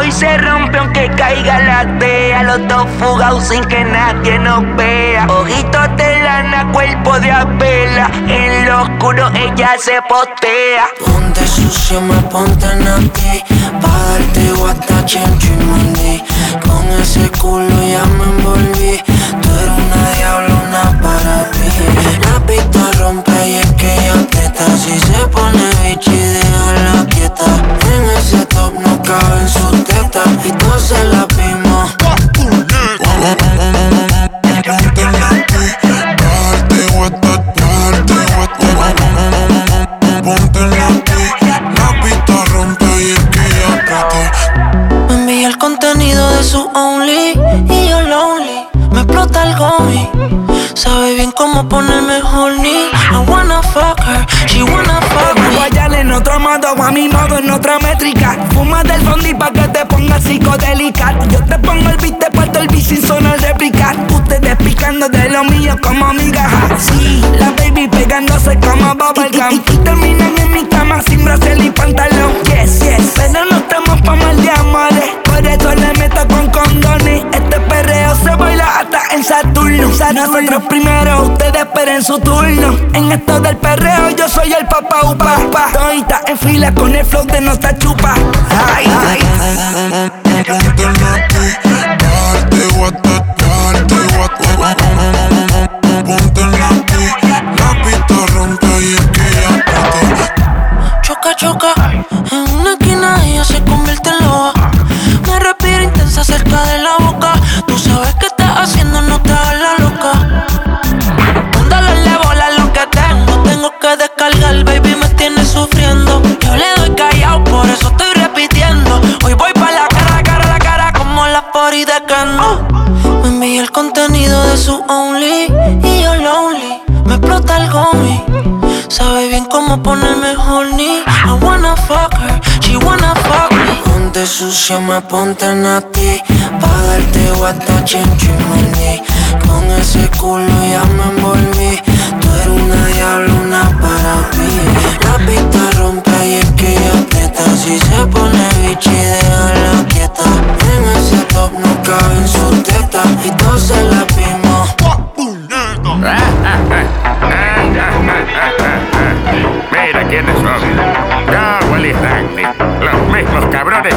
Hoy se rompe aunque caiga la tea. Los dos fugados sin que nadie nos vea. Ojitos de lana, cuerpo de abela. En lo oscuro ella se postea. Ponte sucio, me ponte en ti. Pa' darte guata, chencho y mandí. Con ese culo ya me envolví. Tú eres una diablona para ti. La pista rompe y es que ella aprieta. Si se pone bichi, déjala quieta. En ese top no caben sus tetas. Y todos se la vimos. Ponte en la pista rompe y es que ella aprieta. Me envía el contenido de su Only y yo lonely. Me explota el gomi. Sabe bien cómo ponerme horny. I wanna fuck her, she wanna fuck me. Guayale en otro modo, a mi modo en otra métrica. Fuma del fondi pa' que te pongas psicodélica. Yo te pongo el beat, te parto el beat sin sonar réplica. Ustedes picando de lo mío como migajas. Sí, la baby pegándose como bubblegum. Y terminan en mi cama sin brasier y pantalón. Yes, yes, pero no estamos pa' mal de amores. Por eso le meto con condones. Este perreo se baila hasta en Saturno. Nosotros primero, ustedes esperen su turno. En esto del perreo yo soy el papá upa. Todita en fila con el flow de nuestra chupa. Ay, ay. Ponte en la pista, darte guata. Ponte en la pista rompe y es que ella aprieta. Choca, choca. En una esquina ella se convierte en loba. Me respira intensa cerca de la boca. Tú sabes qué estás haciendo, no te hagas la loca. Mándale le bola lo que tengo. Tengo que descargar, baby, me tiene sufriendo. Yo le doy callado, por eso estoy repitiendo. Hoy voy pa' la cara, como la pori de Kendo. Me envía el contenido de su Only y yo lonely. Me explota el gomi. Sabe bien cómo ponerme horny. I wanna fuck her, she wanna fuck me. Ponte sucio, me ponte en ti. Pa' darte guata, chencho y mandí. Con ese culo ya me envolví. Tú eres una diablona para ti. La pista rompe y es que ella aprieta. Si se pone bichi, déjala quieta. En ese top no caben sus tetas. Y todos se la vimos. Mira quiénes son. Cowell y Randy, los mismos cabrones.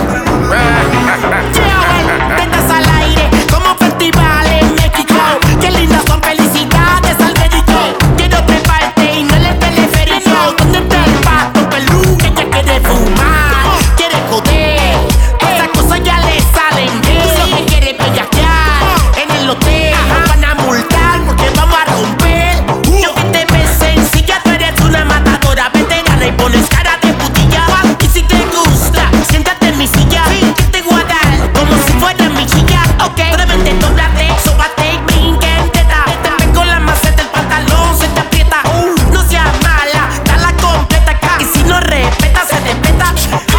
Ventas al aire como festival en México. Qué lindas son, felicidades al médico. Quiero treparte y no el teleférico. ¿Dónde está el pato pelú que ya quiere fumar? Quiere joder, esas cosas ya le salen bien. Lo que quiere bellaquear en el hotel. Nos van a multar porque vamos a romper. Yo que te ves sencilla, tú eres una matadora veterana y pones cara de putilla. Y si te gusta, siéntate en mi silla. Que te voy a dar como si fuera mi chica. Ok, brevemente doblate, sóbate y brinque entera. Te pego la maceta, el pantalón se te aprieta. No seas mala, dala completa acá. Y si no respeta, se respeta.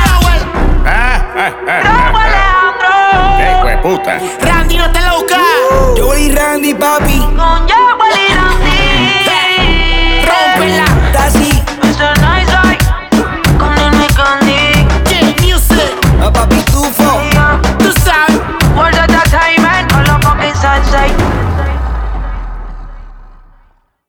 ¡Bravo, Alejandro! ¡Qué hijo de puta! Randy, no te lo buscas. Yo y Randy, papi. Con ya.